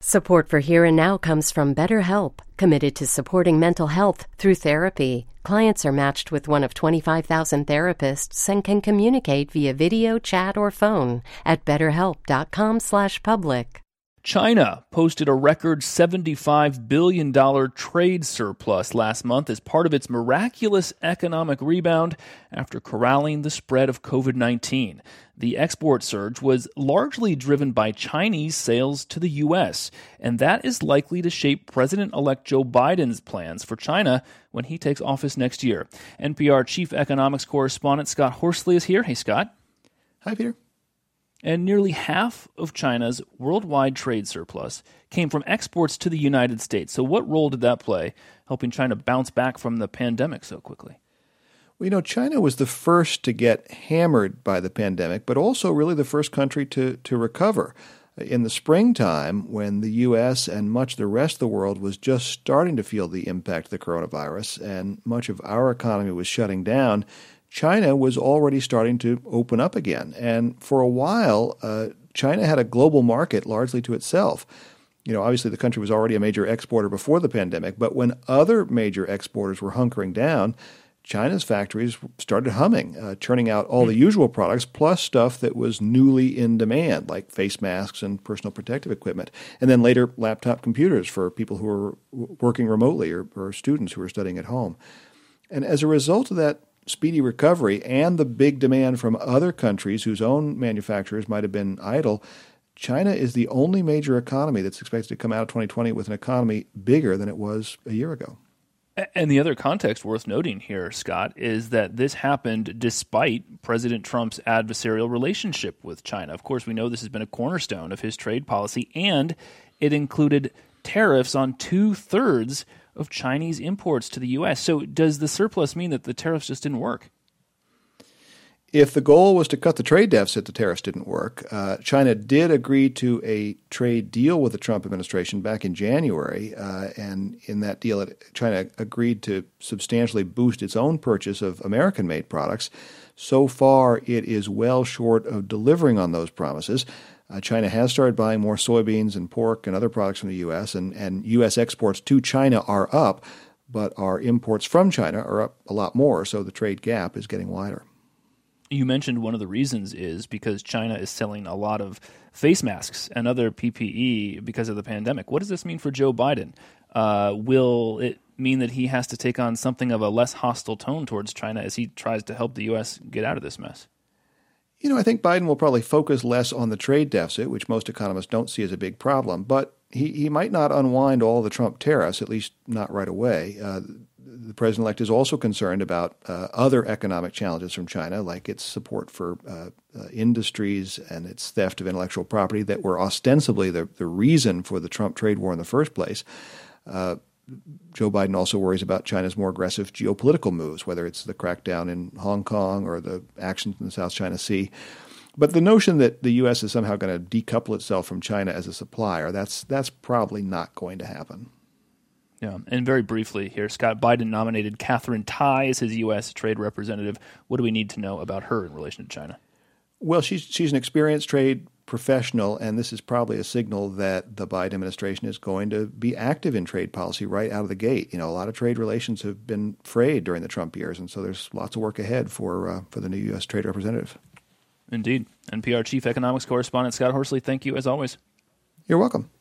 Support for Here and Now comes from BetterHelp, committed to supporting mental health through therapy. Clients are matched with one of 25,000 therapists and can communicate via video, chat, or phone at betterhelp.com/public. China posted a record $75 billion trade surplus last month as part of its miraculous economic rebound after corralling the spread of COVID-19. The export surge was largely driven by Chinese sales to the U.S., and that is likely to shape President-elect Joe Biden's plans for China when he takes office next year. NPR chief economics correspondent Scott Horsley is here. Hey, Scott. Hi, Peter. And nearly half of China's worldwide trade surplus came from exports to the United States. So what role did that play, helping China bounce back from the pandemic so quickly? Well, China was the first to get hammered by the pandemic, but also really the first country to recover. In the springtime, when the U.S. and much of the rest of the world was just starting to feel the impact of the coronavirus and much of our economy was shutting down, China was already starting to open up again. And for a while, China had a global market largely to itself. Obviously the country was already a major exporter before the pandemic, but when other major exporters were hunkering down, China's factories started humming, churning out all the usual products, plus stuff that was newly in demand, like face masks and personal protective equipment. And then later, laptop computers for people who were working remotely or students who were studying at home. And as a result of that speedy recovery and the big demand from other countries whose own manufacturers might have been idle, China is the only major economy that's expected to come out of 2020 with an economy bigger than it was a year ago. And the other context worth noting here, Scott, is that this happened despite President Trump's adversarial relationship with China. Of course, we know this has been a cornerstone of his trade policy, and it included tariffs on 2/3 of Chinese imports to the U.S. So does the surplus mean that the tariffs just didn't work? If the goal was to cut the trade deficit, the tariffs didn't work. China did agree to a trade deal with the Trump administration back in January, and in that deal, China agreed to substantially boost its own purchase of American-made products. So far, it is well short of delivering on those promises. China has started buying more soybeans and pork and other products from the U.S., and U.S. exports to China are up, but our imports from China are up a lot more, so the trade gap is getting wider. You mentioned one of the reasons is because China is selling a lot of face masks and other PPE because of the pandemic. What does this mean for Joe Biden? Will it mean that he has to take on something of a less hostile tone towards China as he tries to help the U.S. get out of this mess? I think Biden will probably focus less on the trade deficit, which most economists don't see as a big problem, but he might not unwind all the Trump tariffs, at least not right away. The president-elect is also concerned about other economic challenges from China, like its support for industries and its theft of intellectual property that were ostensibly the reason for the Trump trade war in the first place. Joe Biden also worries about China's more aggressive geopolitical moves, whether it's the crackdown in Hong Kong or the actions in the South China Sea. But the notion that the U.S. is somehow going to decouple itself from China as a supplier, that's probably not going to happen. Yeah, and very briefly here, Scott, Biden nominated Katherine Tai as his U.S. trade representative. What do we need to know about her in relation to China? Well, she's an experienced trade professional, and this is probably a signal that the Biden administration is going to be active in trade policy right out of the gate. A lot of trade relations have been frayed during the Trump years, and so there's lots of work ahead for the new U.S. trade representative. Indeed. NPR chief economics correspondent Scott Horsley, thank you as always. You're welcome.